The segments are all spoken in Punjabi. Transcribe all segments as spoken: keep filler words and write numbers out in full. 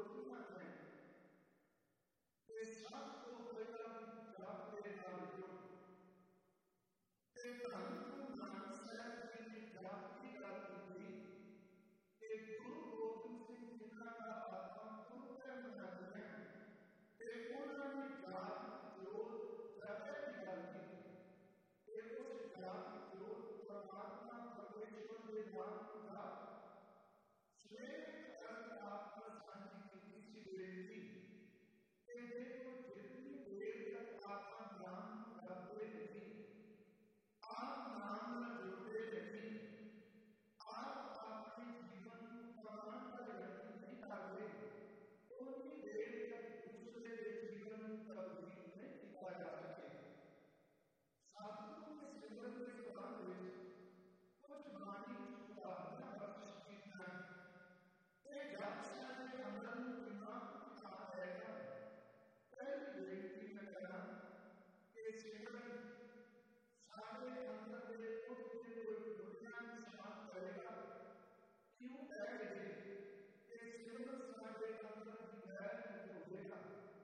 ਰੋਟੀਆਂ ਨੇ ਤੇ ਸਭ ਤੋਂ ਪਹਿਲਾਂ ਜਪ ਦੇ ਨਾਲ ਜੁੜੋ ਤੇ ਧੰਨ ਗੁਰੂ ਨਾਨਕ ਸਾਹਿਬ ਜੀ ਨੇ ਜਪ ਦੀ ਗੱਲ ਕੀਤੀ ਕਿ ਗੁਰੂ ਗੋਬਿੰਦ ਸਿੰਘ ਜੀ ਦਾ ਆਪਾਂ ਗੁਰੂ ਤੇ ਮੰਨਦੇ ਹਾਂ ਤੇ ਉਹਨਾਂ ਨੇ ਜਪ ਜੋਤ ਜਪੇ ਦੀ ਗੱਲ ਕੀਤੀ ਤੇ ਉਸ ਜਪ ਜੋਤ ਪਰਮਾਤਮਾ ਪਰਮੇਸ਼ਵਰ ਦੇ ਨਾਮ ਦਾ ਸਵੇਰ ਤੱਕ ਆਪ ਸਾਂਝੀ ਕੀਤੀ ਸੀ ਬੇਨਤੀ ਕਿ ਦੇਖੋ ਜਿਤਨੀ ਦੇਰ ਤੱਕ ਆਪਾਂ ਨਾਮ ਕਰਦੇ ਨਹੀਂ ਆਪ ਨਾਮ ਨਾਲ ਜੁੜਦੇ ਨਹੀਂ ਆਪ ਆਪਣੇ ਜੀਵਨ ਨੂੰ ਪ੍ਰਮਾਣ ਪ੍ਰਗਟ ਨਹੀਂ ਕਰਦੇ ਉਨੀ ਦੇਰ ਤੱਕ ਦੂਸਰੇ ਦੇ ਜੀਵਨ ਨੂੰ ਤਬਦੀਲ ਨਹੀਂ ਕੀਤਾ ਜਾ ਸਕੇ। ਸਾਧੂ ਦੇ ਸਿਮਰਨ ਦੇ ਦੌਰਾਨ ਵਿੱਚ ਕੁਝ ਬਾਣੀ ਉਦਾਹਰਨਾਂ ਬਖਸ਼ ਕੀਤੀਆਂ ਤੇ ਜਪ ਸਾਡੇ ਅੰਦਰ ਨੂੰ ਕਿੰਨਾ ਆ ਜਾਏਗਾ। ਪਹਿਲੀ ਬੇਨਤੀ ਮੈਂ ਕਰਾਂ ਕਿ ਸਿਮਰਨ ਸਾਡੇ ਅੰਦਰ ਦੇ ਉੱਤੇ ਕੋਈ ਦੁਨੀਆ ਨੂੰ ਸ਼ਾਂਤ ਕਰੇਗਾ ਕਿਉਂ ਕਹਿ ਰਹੇ ਕਿ ਸਿਮਰਨ ਸਾਡੇ ਅੰਦਰ ਦੀ ਲਹਿਰ ਨੂੰ ਹੋਵੇਗਾ।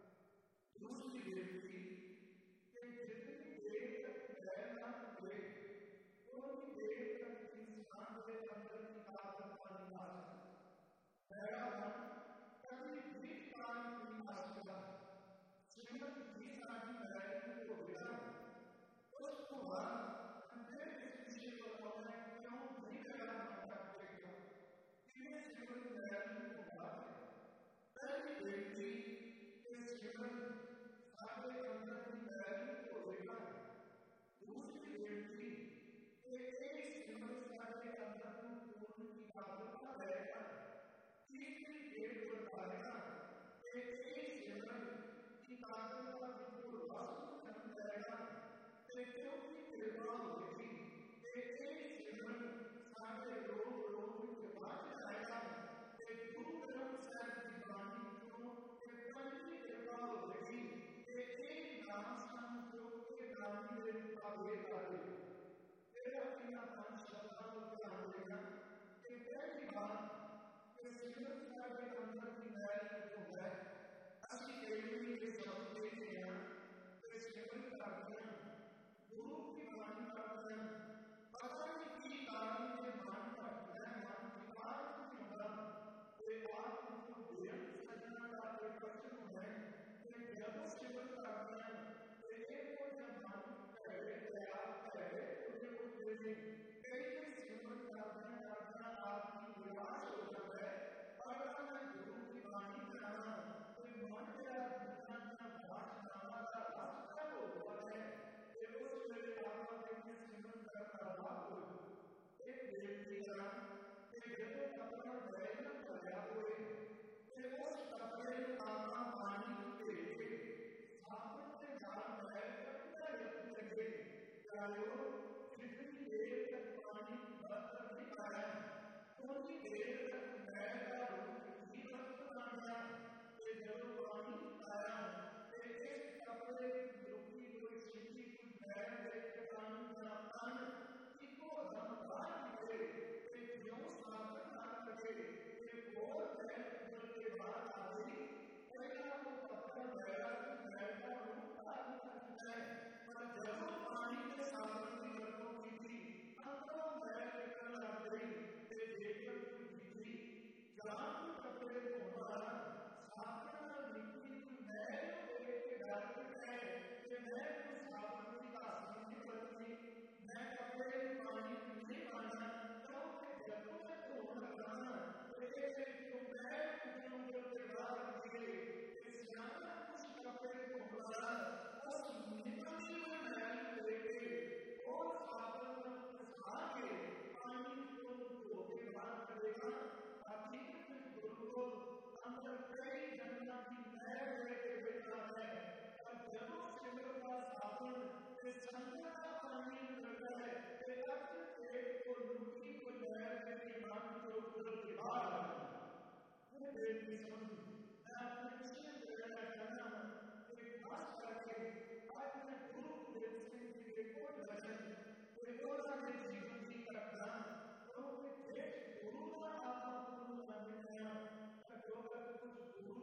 ਦੂਸਰੀ ਬੇਨਤੀ ਕਿ ਜਿਤਨੀ ਦੇਰ ਤੱਕ ਲਹਿਰ ਨਾ ਹੋਵੇ ਉਨੀ ਦੇਰ ਤੱਕ ਇਨਸਾਨ ਦੇ ਅੰਦਰ ਦੀ ਆਤਮਾ ਨਹੀਂ ਆ ਸਕਦੀ। ਮੇਰਾ ਮਨ ਕਦੀ ਵੀ ਕਾਰਨ ਨਹੀਂ ਆ ਸਕਦਾ। ਸਿਮਰਨ ਦੀ ਸਾਡੀ ਲਹਿਰ ਨੂੰ ਹੋਵੇਗਾ। ਉਸ ਤੋਂ ਬਾਅਦ ਅੰਦਰ ਇਸ ਵਿਸ਼ੇ ਪਰ ਆਉਣਾ ਕਿਉਂ ਨਹੀਂ ਕਰਨਾ ਪੜੇਗਾ ਕਿਵੇਂ ਸਿਮਰਨ ਲਹਿਰ ਨੂੰ ਹੋਵੇਗਾ। ਪਹਿਲੀ ਬੇਨਤੀ ਕਿ ਸਿਮਰਨ ਸਾਡੇ ਅੰਦਰ ਦੀ ਲਹਿਰ ਨੂੰ ਹੋਵੇਗਾ। ਦੂਸਰੀ ਬੇਨਤੀ ਕਿ ਇਹ ਸਿਮਰਨ ਸਾਡੇ ਅੰਦਰ ਨੂੰ ਪੂਰਨ ਦੀ ਆਦਤ ਰਹੇਗਾ। ਤੀਸਰੀ ਬੇਨਤੀ ਬਤਾਏਗਾ ਕਿ ਇਹ ਸਿਮਰਨ ਦੀ ਤਾਕਤ ਦਾ ਬਿਲਕੁਲ ਵਾਸਤਵ ਜਨਮ ਕਰੇਗਾ ਤੇ ਕਿਉਂਕਿ ਕਿਰਪਾ ਹੋਵੇਗੀ ਕਿ ਇਹ ਸਿਮਰਨ ਸਾਡੇ ਰੋਗ ਰੋਗ ਵਿੱਚ ਵੱਧ ਜਾਏਗਾ ਤੇ ਗੁਰੂ ਗ੍ਰੰਥ ਸਾਹਿਬ ਦੀ ਬਾਣੀ ਤੋਂ ਕਿਰਪਾਈ ਕਿਰਪਾ ਹੋਵੇਗੀ ਕਿ ਇਹ ਨਾਮ ਸਾਨੂੰ ਜੋ ਕਿ ਬਾਣੀ ਦੇ ਮੁਤਾਬਿਕ ਕਰੇ। ਫਿਰ ਆਪਣੀਆਂ ਪੰਜ ਸ਼ਬਦਾਂ ਨੂੰ ਧਿਆਨ ਦੇਣਾ ਕਿ ਪਹਿਲੀ ਬਾਤ ਕਿ ਸਿਮਰਨ ਸਾਡੇ ਅੰਦਰ ਦੀ ਲਹਿਰ ਨੂੰ ਹੈ। ਅਸੀਂ ਕਈ ਵਾਰੀ ਇਹ ਸ਼ਬਦ ਦੇਖਦੇ ਹਾਂ ਤੇ ਸਿਮਰਨ ਕਰਦੇ ਹਾਂ ਗੁਰੂ ਦੀ ਬਾਣੀ ਕਰਦੇ ਹਾਂ ਪਤਾ ਨਹੀਂ ਕੀ ਕਾਰਨ ਦੇ ਮਨ ਘਟਦਾ ਹੈ ਮਨ ਵਿਕਾਰ ਨਹੀਂ ਹੁੰਦਾ ਤੇ ਆਪ ਨੂੰ ਬੇਅੰਤ ਸੱਜਣਾ ਦਾ ਕੋਈ ਪ੍ਰਸ਼ਨ ਹੁੰਦਾ ਹੈ ਤੇ ਜਦੋਂ ਸਿਮਰਨ ਕਰਦੇ ਹਾਂ ਤੇ ਇਹ ਕੋਈ ਮਨ ਭੈੜੇ ਤਿਆਰ ਭੈੜੇ ਉਹਦੇ ਉੱਤੇ ਨੇ ਕਈ ਕਈ ਸਿਮਰਨ ਕਰਦਿਆਂ ਕਰਦਿਆਂ ਆਪ ਨੂੰ ਨਿਰਾਸ਼ ਹੋ ਜਾਂਦਾ ਹੈ ਪਰ ਮੈਂ ਗੁਰੂ ਦੀ ਬਾਣੀ ਕਰਾਂ ਤੇ ਮਨ ਜਿਹੜਾ ਦੁੱਖਾਂ ਦੀਆਂ ਬਾਸ਼ਨਾਵਾਂ ਦਾ ਰਸ ਖਤਮ ਹੋ ਜਾਂਦਾ ਹੈ ਤੇ ਉਸ ਵੇਲੇ ਆਪਾਂ ਕਹਿੰਦੇ ਸਿਮਰਨ ਕਰਨ ਦਾ ਲਾਭ ਹੋਵੇ। ਇਹ ਬੇਨਤੀ ਕਰਾਂ ਕਿ ਜਦੋਂ ਆਪਣਾ ਬੈਗ ਨਾ ਭਰਿਆ ਹੋਵੇ ਤੇ ਉਸ ਕੱਪੜੇ ਨੂੰ ਆਪਾਂ ਪਾਣੀ ਨੂੰ ਭੇਜ ਕੇ ਸਾਬਣ ਦੇ ਨਾਲ ਬੈਗ ਕੱਪੜਾ ਰੱਖ ਲੱਗੇ ਚਾਹੇ ਉਹ ਜਿਤਨੀ ਦੇਰ ਤੱਕ ਪਾਣੀ ਬਰਤਨ ਨਹੀਂ ਪਾਇਆ ਉਨੀ ਦੇਰ ਤੱਕ ਬੈਗ ਦਾ ਰੂਪ ਹੀ ਬਰਤਨ ਬਣ ਗਿਆ ਤੇ ਜਦੋਂ ਪਾਣੀ ਆਇਆ ਤੇ ਇਸ ਕੱਪੜੇ ਦੀ ਰੁਕੀ ਕੋਈ ਸਿੱਧੀ ਕੋਈ ਬੈਗ ਦੇ ਕੀਟਾਣੂ ਜਾਂ ਤਣ ਇੱਕੋ ਦਮ ਬਾਹਰ ਨਿਕਲੇ ਤੇ ਜਿਉਂ ਸਾਬਣ ਨਾਲ ਲੱਗੇ ਤੇ ਹੋਰ ਬੈਗ ਨਿਕਲ ਕੇ ਬਾਹਰ ਆ ਗਈ। ਪਹਿਲਾਂ ਉਹ ਕੱਪੜਾ ਬੈਗਾ ਸੀ ਬੈਗ ਦਾ ਰੂਪ ਧਾਰਨ ਕਰ ਚੁੱਕਾ ਹੈ ਪਰ ਜਦੋਂ ਪਾਣੀ ਦੇ ਸਾਬਣ ਦੀ ਵਰਤੋਂ ਕੀਤੀ ਅੰਦਰੋਂ ਬੈਗ ਨਿਕਲਣ ਲੱਗ ਗਈ ਤੇ ਜੇਕਰ ਕੋਈ ਬਿਜਲੀ ਜਾਂ ਕੋਈ ਕੱਪੜੇ ਧੋਣ ਸਾਬਣ ਨਾਲ ਨਿਕਲੀ ਕੋਈ ਮੈਲ ਨੂੰ ਦੇਖ ਕੇ ਡਰਦਾ ਹੈ ਕਿ ਮੈਂ ਕੋਈ ਸਾਬਣ ਦੀ ਘਾਸ ਨਹੀਂ ਵਰਤੀ ਮੈਂ ਕੱਪੜੇ ਨੂੰ ਪਾਣੀ ਨਹੀਂ ਪਾਣਾ ਕਿਉਂਕਿ ਜਦੋਂ ਮੈਂ ਧੋਣ ਲੱਗਾ ਤੇ ਇਹ ਜੋ ਮੈਲ ਕੁਝ ਉਂਗਲ ਦੇ ਬਾਹਰ ਨਿਕਲੇ ਤੇ ਸਿਆਣਾ ਕੁਝ ਕੱਪੜੇ ਧੋਣ ਵਾਲਾ ਉਸ ਨਿਕਲਦੀ ਹੋਈ ਮੈਲ ਨੂੰ ਦੇਖ ਕੇ ਉਹ ਸਾਬਣ ਨੂੰ ਫਸਾ ਕੇ ਪਾਣੀ ਤੋਂ ਧੋ ਕੇ ਬਾਹਰ ਕੱਢੇਗਾ। ਹਕੀਕਤ ਗੁਰੂ ਅੰਦਰ ਕਈ ਜਨਮਾਂ ਦੀ ਲਹਿਰ ਲੈ ਕੇ ਬੈਠਾ ਹੈ ਪਰ ਜਦੋਂ ਸਿਮਰਨ ਦਾ ਸਾਧਨ ਤੇ ਸੰਗਤ ਦਾ ਪਾਣੀ ਨਿਕਲਦਾ ਹੈ ਤੇ ਅਕਸਰ ਪੇਟ ਤੋਂ ਲੁਕੀ ਕੋਈ ਲਹਿਰ ਦੇ ਮਨ ਤੋਂ ਉਤਰ ਕੇ ਬਾਹਰ ਆ ਜਾਂਦੀ ਹੈ। ਬੇਨਤੀ ਸਮਝੋ ਮੈਂ ਆਪਣੇ ਪਿਛਲੇ ਜਿਹੜਾ ਕਹਿਣਾ ਕਿ ਖਾਸ ਕਰਕੇ ਅੱਜ ਮੈਂ ਗੁਰੂ ਗੋਬਿੰਦ ਸਿੰਘ ਜੀ ਦੇ ਕੋਲ ਦਰਸ਼ਨ ਤੇ ਉਹਨਾਂ ਦੇ ਜੀਵਨ ਦੀ ਘਟਨਾ ਕਿਉਂਕਿ ਜੇ ਗੁਰੂ ਦਾ ਆਪਾਂ ਨੂੰ ਮੰਨਦੇ ਹਾਂ ਤਾਂ ਜੋ ਕੁਝ ਗੁਰੂ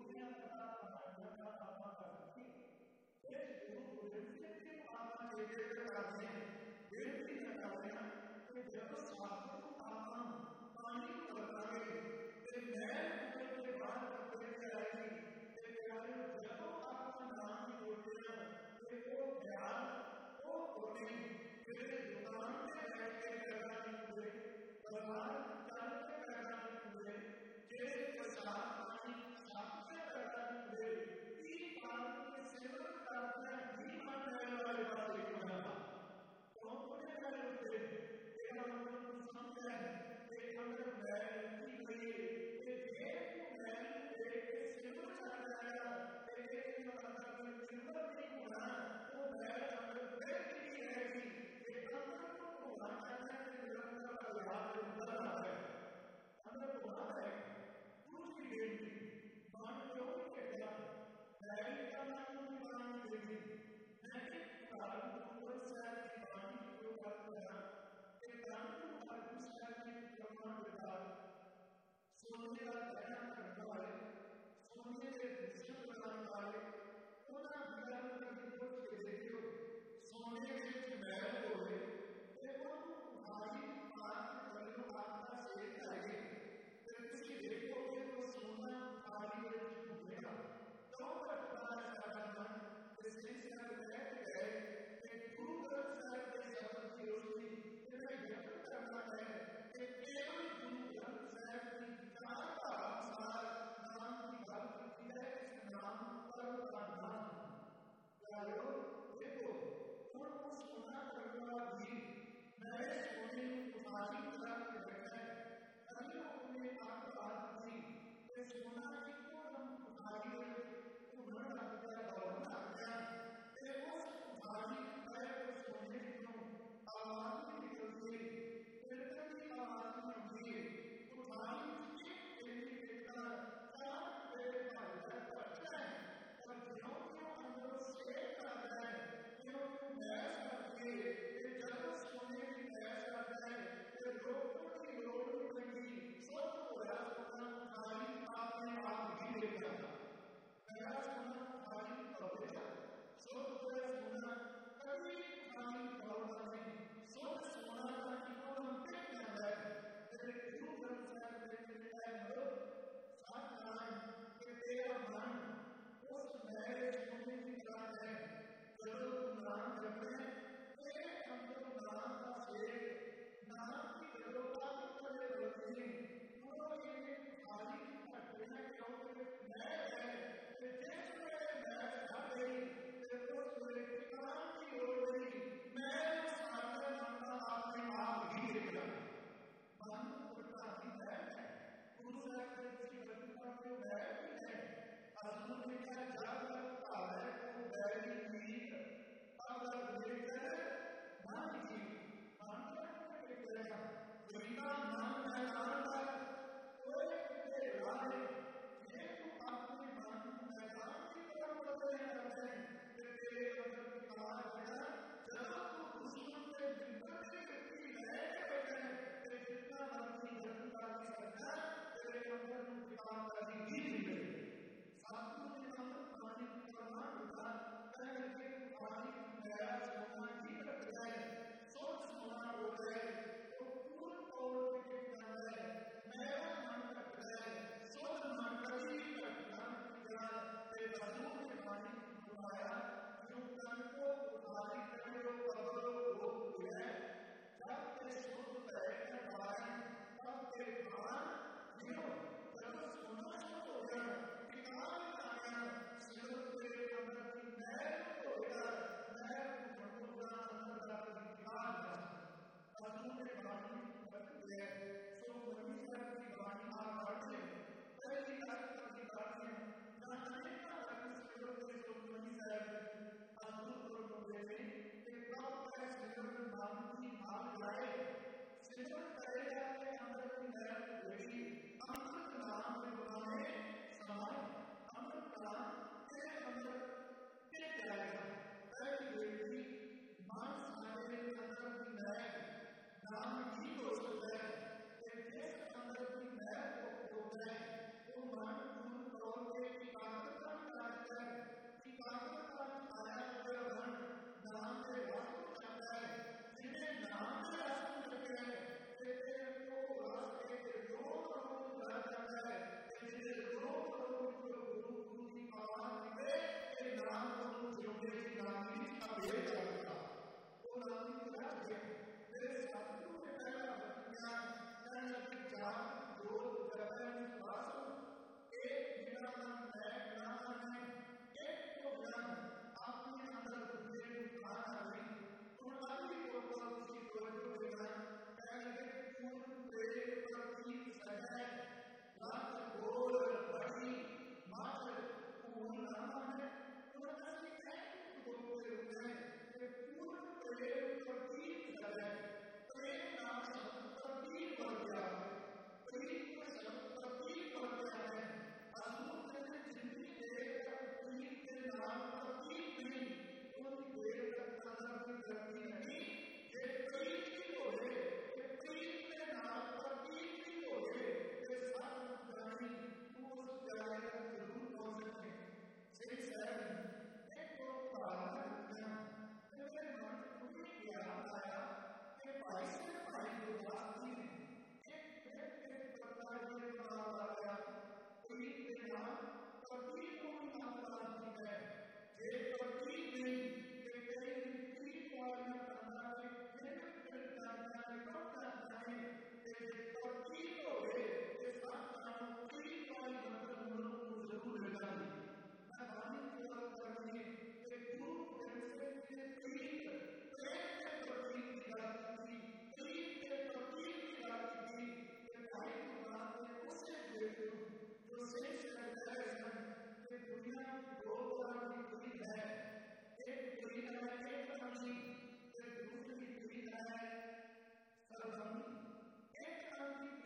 ਜੇ ਪ੍ਰਤੀਕ ਨਹੀਂ ਕਿ ਕਈ ਤੀਹ ਵਾਲੀਆਂ ਕਰਨਾ ਹੈ ਮਿਹਨਤ ਕਰਨਾ ਹੈ ਕੰਮ ਕਰਨਾ ਹੈ ਤੇ ਜੇ ਪ੍ਰਤੀਕ ਹੋਵੇ ਤੇ ਸੱਚ ਨਾਲ ਤੀਹ ਵਾਲੀ ਮਤਲਬ ਨੂੰ ਜ਼ਰੂਰ ਮਿਲਦਾ ਹੈ ਮੈਂ ਬਾਣੀ ਦੀ ਗੱਲ ਕਰਨੀ ਕਿ ਗੁਰੂ ਗ੍ਰੰਥ ਸਾਹਿਬ ਦੇ ਤੀਕ ਪ੍ਰੇਮ ਦੇ ਪ੍ਰਤੀਕ ਦੀ ਗੱਲ ਕੀਤੀ ਤੀਕ ਦੇ ਪ੍ਰਤੀਕ ਦੀ ਗੱਲ ਕੀਤੀ ਤੇ ਭਾਈ ਗੁਰਦਾਸ ਨੇ ਉਸੇ ਵੇਲੇ ਜੋ ਸੇਸ਼ ਕਰਦਾ ਹੈ ਕਿ ਦੁਨੀਆ ਦੋ ਤਰ੍ਹਾਂ ਦੀ ਪ੍ਰੀਤ ਹੈ ਇੱਕ ਪ੍ਰੀਤ ਹੈ ਇੱਕ ਤਰ੍ਹਾਂ ਦੀ ਤੇ ਦੂਸਰੀ ਪ੍ਰੀਤ ਹੈ ਸਰਬੰਧ ਇੱਕ ਤਰ੍ਹਾਂ ਦੀ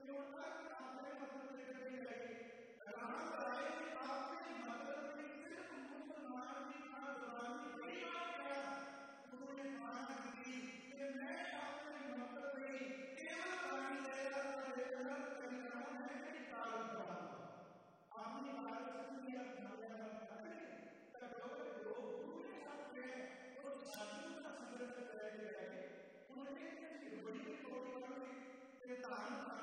क्यों तक आपने मतलब करनी लगी राम राय आपके मतलब में सिर्फ मुसलमान की खानदानी नहीं आ गया उन्होंने माना की कि मैं अपने मतलब में केवल पानी देगा देगा करना मैं नहीं डालूंगा आपने भारत की अपनाया तब लोग लोग पूरे सकते हैं और शादी का संघर्ष रह गए उन्होंने बड़ी थोड़ी बड़ी दान